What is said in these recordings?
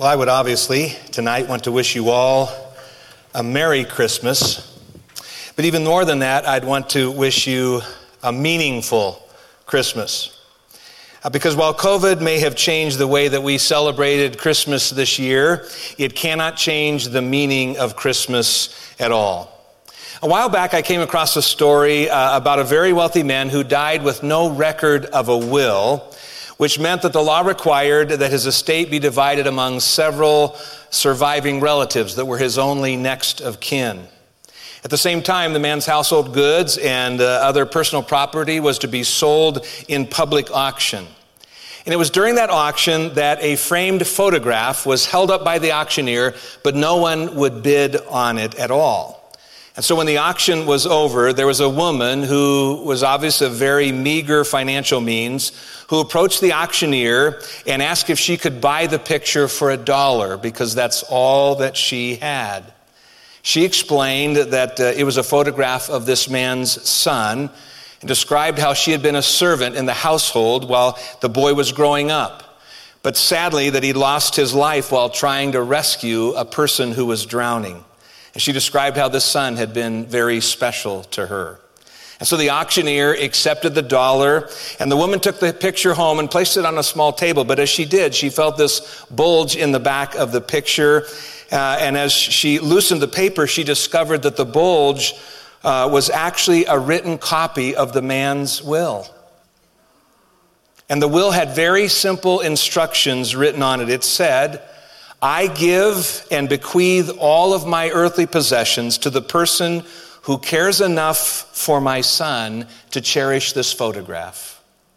Well, I would obviously tonight want to wish you all a Merry Christmas. But even more than that, I'd want to wish you a meaningful Christmas. Because while COVID may have changed the way that we celebrated Christmas this year, it cannot change the meaning of Christmas at all. A while back, I came across a story about a very wealthy man who died with no record of a will, which meant that the law required that his estate be divided among several surviving relatives that were his only next of kin. At the same time, the man's household goods and other personal property was to be sold in public auction. And it was during that auction that a framed photograph was held up by the auctioneer, but no one would bid on it at all. And so when the auction was over, there was a woman who was obviously of very meager financial means who approached the auctioneer and asked if she could buy the picture for $1 because that's all that she had. She explained that it was a photograph of this man's son and described how she had been a servant in the household while the boy was growing up. But sadly that he lost his life while trying to rescue a person who was drowning. And she described how this son had been very special to her. And so the auctioneer accepted the $1, and the woman took the picture home and placed it on a small table. But as she did, she felt this bulge in the back of the picture. And as she loosened the paper, she discovered that the bulge was actually a written copy of the man's will. And the will had very simple instructions written on it. It said, "I give and bequeath all of my earthly possessions to the person who cares enough for my son to cherish this photograph."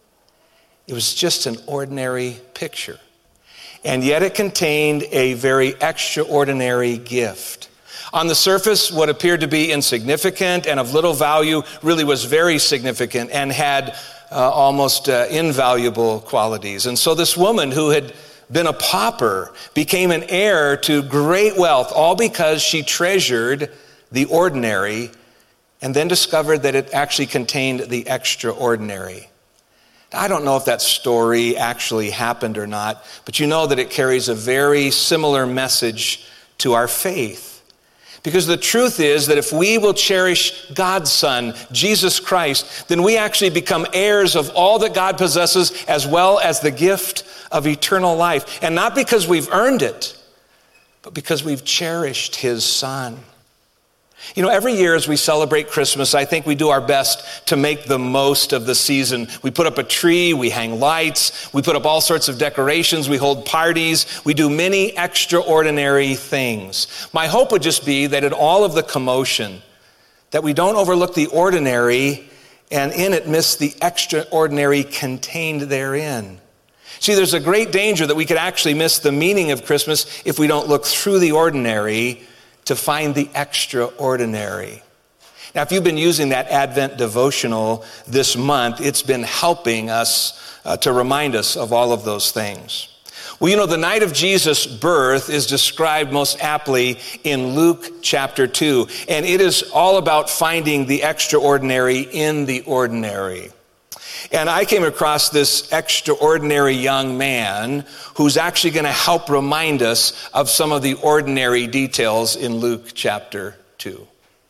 It was just an ordinary picture. And yet it contained a very extraordinary gift. On the surface, what appeared to be insignificant and of little value really was very significant and had almost invaluable qualities. And so this woman who had been a pauper became an heir to great wealth, all because she treasured the ordinary and then discovered that it actually contained the extraordinary. I don't know if that story actually happened or not, but you know that it carries a very similar message to our faith. Because the truth is that if we will cherish God's Son, Jesus Christ, then we actually become heirs of all that God possesses as well as the gift of eternal life. And not because we've earned it, but because we've cherished his Son. You know, every year as we celebrate Christmas, I think we do our best to make the most of the season. We put up a tree, we hang lights, we put up all sorts of decorations, we hold parties, we do many extraordinary things. My hope would just be that in all of the commotion, that we don't overlook the ordinary and in it miss the extraordinary contained therein. See, there's a great danger that we could actually miss the meaning of Christmas if we don't look through the ordinary to find the extraordinary. Now, if you've been using that Advent devotional this month, it's been helping us to remind us of all of those things. Well, you know, the night of Jesus' birth is described most aptly in Luke chapter 2, and it is all about finding the extraordinary in the ordinary. And I came across this extraordinary young man who's actually going to help remind us of some of the ordinary details in Luke chapter 2.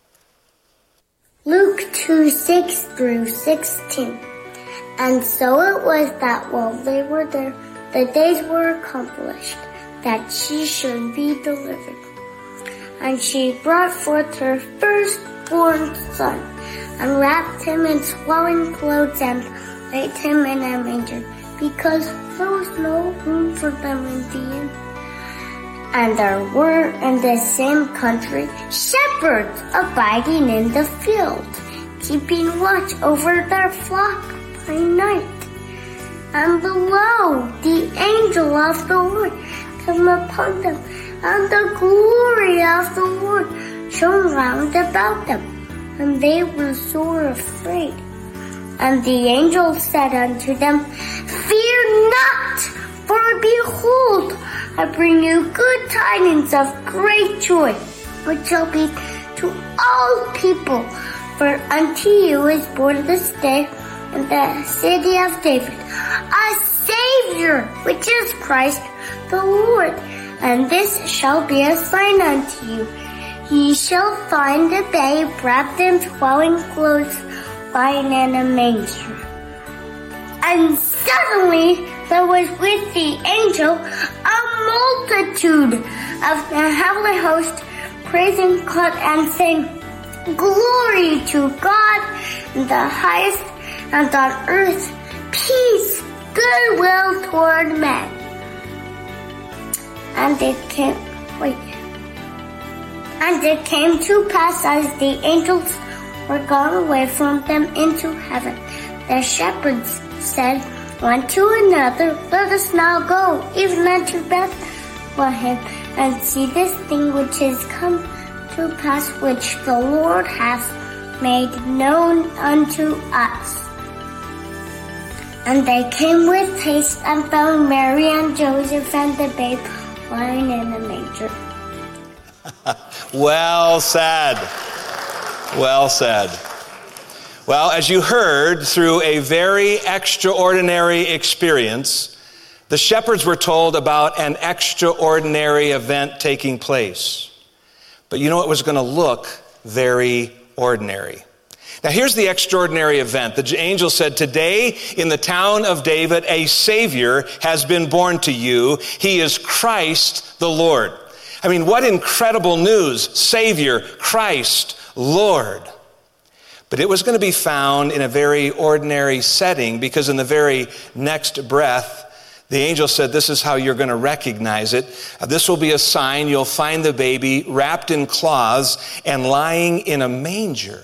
Luke 2:6 through 16. And so it was that while they were there, the days were accomplished, that she should be delivered. And she brought forth her firstborn son, and wrapped him in swaddling clothes, and laid him in a manger, because there was no room for them in the inn. And there were in the same country shepherds abiding in the field, keeping watch over their flock by night. And lo, the angel of the Lord came upon them, and the glory of the Lord shone round about them, and they were sore afraid. And the angel said unto them, "Fear not, for behold, I bring you good tidings of great joy, which shall be to all people. For unto you is born this day in the city of David a Savior, which is Christ the Lord. And this shall be a sign unto you. Ye shall find a babe wrapped in swaddling clothes, lying in a manger. And suddenly there was with the angel a multitude of the heavenly host, praising God and saying, Glory to God in the highest, and on earth peace, goodwill toward men. And it came to pass as the angels were gone away from them into heaven, the shepherds said one to another, Let us now go, even unto Bethlehem, and see this thing which is come to pass, which the Lord hath made known unto us. And they came with haste and found Mary and Joseph and the babe lying in a manger. Well said. Well said. Well, as you heard, through a very extraordinary experience, the shepherds were told about an extraordinary event taking place. But you know, it was going to look very ordinary. Now, here's the extraordinary event. The angel said, Today in the town of David, a Savior has been born to you. He is Christ the Lord. I mean, what incredible news. Savior, Christ, Lord. But it was going to be found in a very ordinary setting, because in the very next breath, the angel said, this is how you're going to recognize it. This will be a sign. You'll find the baby wrapped in cloths and lying in a manger.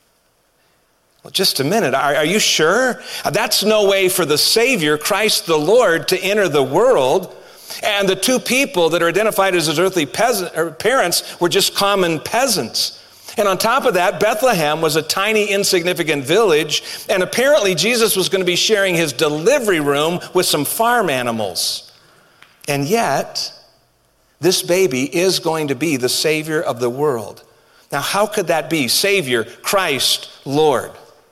Well, just a minute. Are you sure? That's no way for the Savior, Christ the Lord, to enter the world. And the two people that are identified as his earthly parents were just common peasants. And on top of that, Bethlehem was a tiny, insignificant village. And apparently Jesus was going to be sharing his delivery room with some farm animals. And yet, this baby is going to be the Savior of the world. Now, how could that be? Savior, Christ, Lord.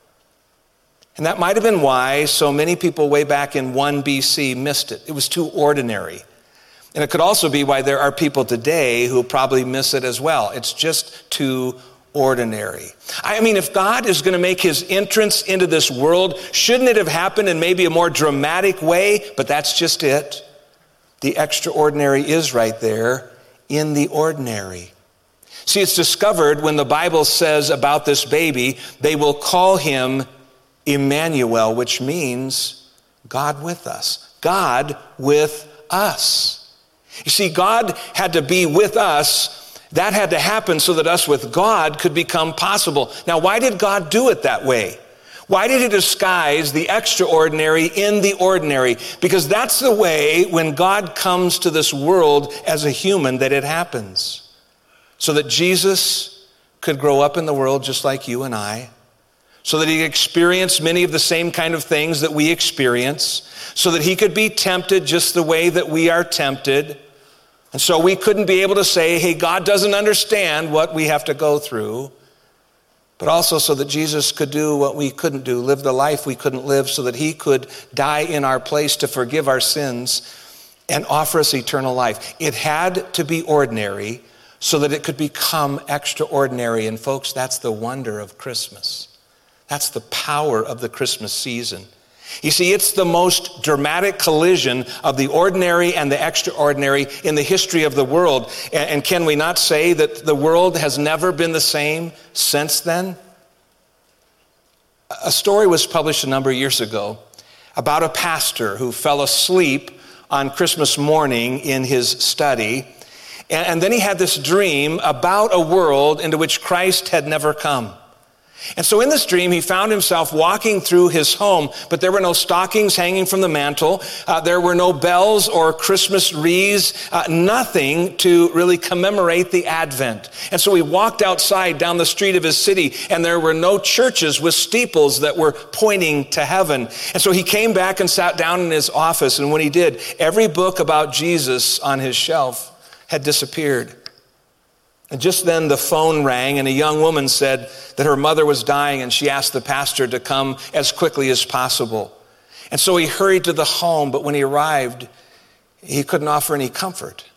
And that might have been why so many people way back in 1 BC missed it. It was too ordinary. And it could also be why there are people today who probably miss it as well. It's just too ordinary. I mean, if God is going to make his entrance into this world, shouldn't it have happened in maybe a more dramatic way? But that's just it. The extraordinary is right there in the ordinary. See, it's discovered when the Bible says about this baby, they will call him Emmanuel, which means God with us. God with us. You see, God had to be with us. That had to happen so that us with God could become possible. Now, why did God do it that way? Why did he disguise the extraordinary in the ordinary? Because that's the way when God comes to this world as a human that it happens. So that Jesus could grow up in the world just like you and I. So that he experienced many of the same kind of things that we experience. So that he could be tempted just the way that we are tempted. And so we couldn't be able to say, hey, God doesn't understand what we have to go through. But also so that Jesus could do what we couldn't do, live the life we couldn't live, so that he could die in our place to forgive our sins and offer us eternal life. It had to be ordinary so that it could become extraordinary. And folks, that's the wonder of Christmas. That's the power of the Christmas season. You see, it's the most dramatic collision of the ordinary and the extraordinary in the history of the world. And can we not say that the world has never been the same since then? A story was published a number of years ago about a pastor who fell asleep on Christmas morning in his study. And then he had this dream about a world into which Christ had never come. And so in this dream, he found himself walking through his home, but there were no stockings hanging from the mantle. There were no bells or Christmas wreaths, nothing to really commemorate the Advent. And so he walked outside down the street of his city, and there were no churches with steeples that were pointing to heaven. And so he came back and sat down in his office, and when he did, every book about Jesus on his shelf had disappeared. And just then the phone rang, and a young woman said that her mother was dying, and she asked the pastor to come as quickly as possible. And so he hurried to the home, but when he arrived, he couldn't offer any comfort.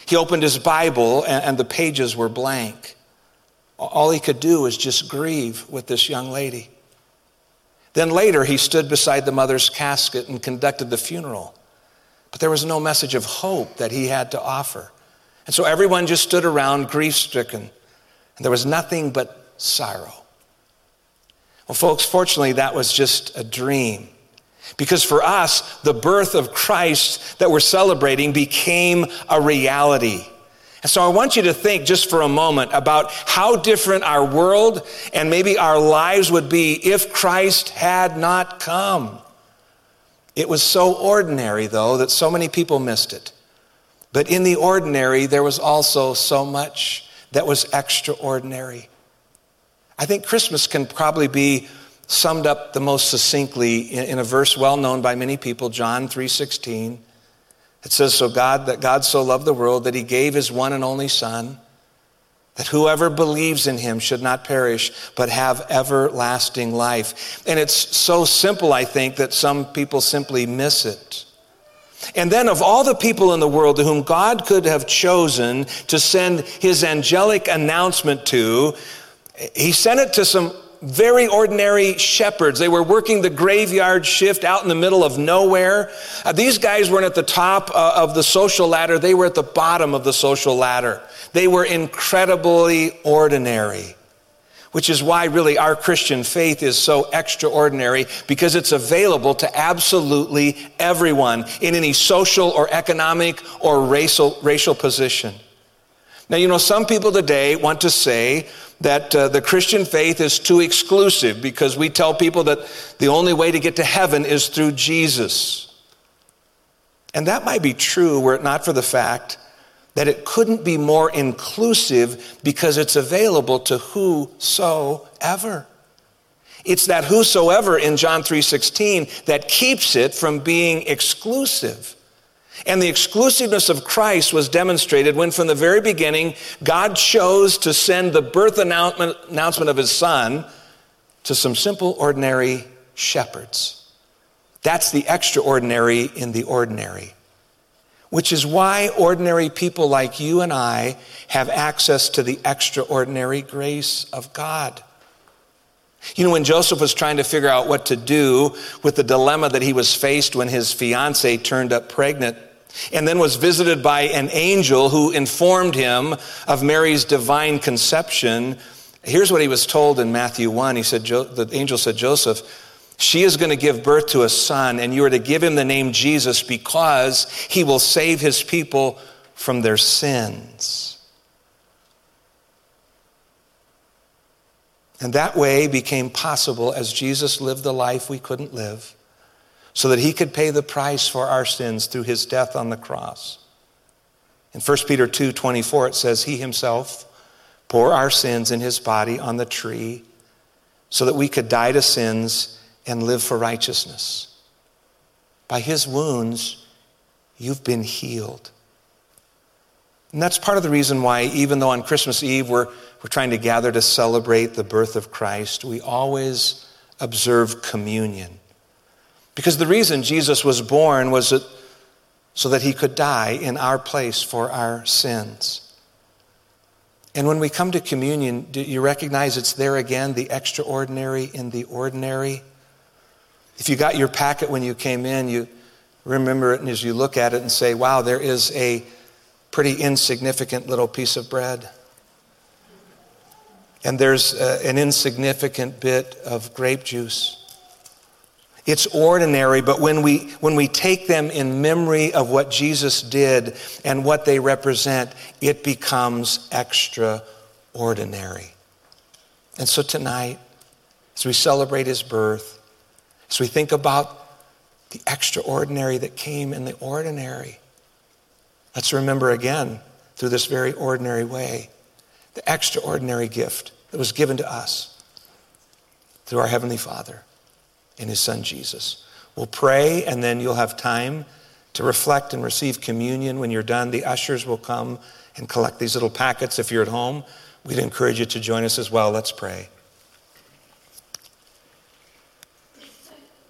He opened his Bible and the pages were blank. All he could do was just grieve with this young lady. Then later he stood beside the mother's casket and conducted the funeral. But there was no message of hope that he had to offer. And so everyone just stood around grief-stricken. And there was nothing but sorrow. Well, folks, fortunately that was just a dream. Because for us, the birth of Christ that we're celebrating became a reality. And so I want you to think just for a moment about how different our world and maybe our lives would be if Christ had not come. It was so ordinary, though, that so many people missed it. But in the ordinary, there was also so much that was extraordinary. I think Christmas can probably be summed up the most succinctly in a verse well known by many people, John 3:16. It says, that God so loved the world that he gave his one and only Son, that whoever believes in him should not perish, but have everlasting life. And it's so simple, I think, that some people simply miss it. And then of all the people in the world to whom God could have chosen to send his angelic announcement to, he sent it to some very ordinary shepherds. They were working the graveyard shift out in the middle of nowhere. These guys weren't at the top of the social ladder. They were at the bottom of the social ladder. They were incredibly ordinary, which is why really our Christian faith is so extraordinary, because it's available to absolutely everyone in any social or economic or racial position. Now, some people today want to say that the Christian faith is too exclusive because we tell people that the only way to get to heaven is through Jesus. And that might be true were it not for the fact that it couldn't be more inclusive because it's available to whosoever. It's that whosoever in John 3:16 that keeps it from being exclusive. And the exclusiveness of Christ was demonstrated when from the very beginning, God chose to send the birth announcement of his Son to some simple, ordinary shepherds. That's the extraordinary in the ordinary, which is why ordinary people like you and I have access to the extraordinary grace of God. When Joseph was trying to figure out what to do with the dilemma that he was faced when his fiancée turned up pregnant, and then was visited by an angel who informed him of Mary's divine conception, here's what he was told in Matthew 1. He said, the angel said, Joseph, she is going to give birth to a son, and you are to give him the name Jesus because he will save his people from their sins. And that way became possible as Jesus lived the life we couldn't live, so that he could pay the price for our sins through his death on the cross. In 1 Peter 2:24, it says, he himself bore our sins in his body on the tree so that we could die to sins and live for righteousness. By his wounds, you've been healed. And that's part of the reason why, even though on Christmas Eve we're trying to gather to celebrate the birth of Christ, we always observe communion. Because the reason Jesus was born was so that he could die in our place for our sins. And when we come to communion, do you recognize it's there again, the extraordinary in the ordinary? If you got your packet when you came in, you remember it, and as you look at it and say, wow, there is a pretty insignificant little piece of bread. And there's an insignificant bit of grape juice. It's ordinary, but when we take them in memory of what Jesus did and what they represent, it becomes extraordinary. And so tonight, as we celebrate his birth, as we think about the extraordinary that came in the ordinary, let's remember again, through this very ordinary way, the extraordinary gift that was given to us through our Heavenly Father in his Son Jesus. We'll pray, and then you'll have time to reflect and receive communion. When you're done, the ushers will come and collect these little packets. If you're at home, we'd encourage you to join us as well. Let's pray.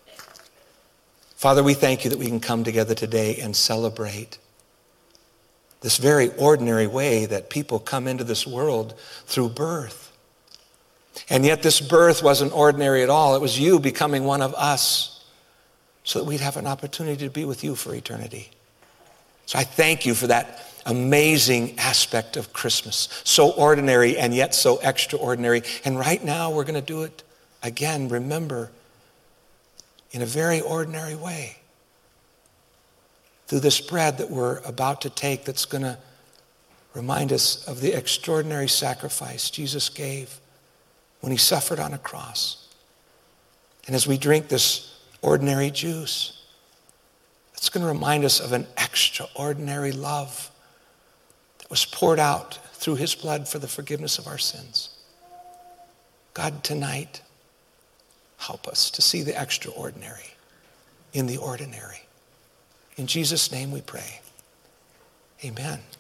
Father, we thank you that we can come together today and celebrate this very ordinary way that people come into this world through birth. And yet this birth wasn't ordinary at all. It was you becoming one of us so that we'd have an opportunity to be with you for eternity. So I thank you for that amazing aspect of Christmas. So ordinary and yet so extraordinary. And right now we're going to do it again, remember, in a very ordinary way. Through this bread that we're about to take that's going to remind us of the extraordinary sacrifice Jesus gave when he suffered on a cross. And as we drink this ordinary juice, it's going to remind us of an extraordinary love that was poured out through his blood for the forgiveness of our sins. God, tonight, help us to see the extraordinary in the ordinary. In Jesus' name we pray. Amen.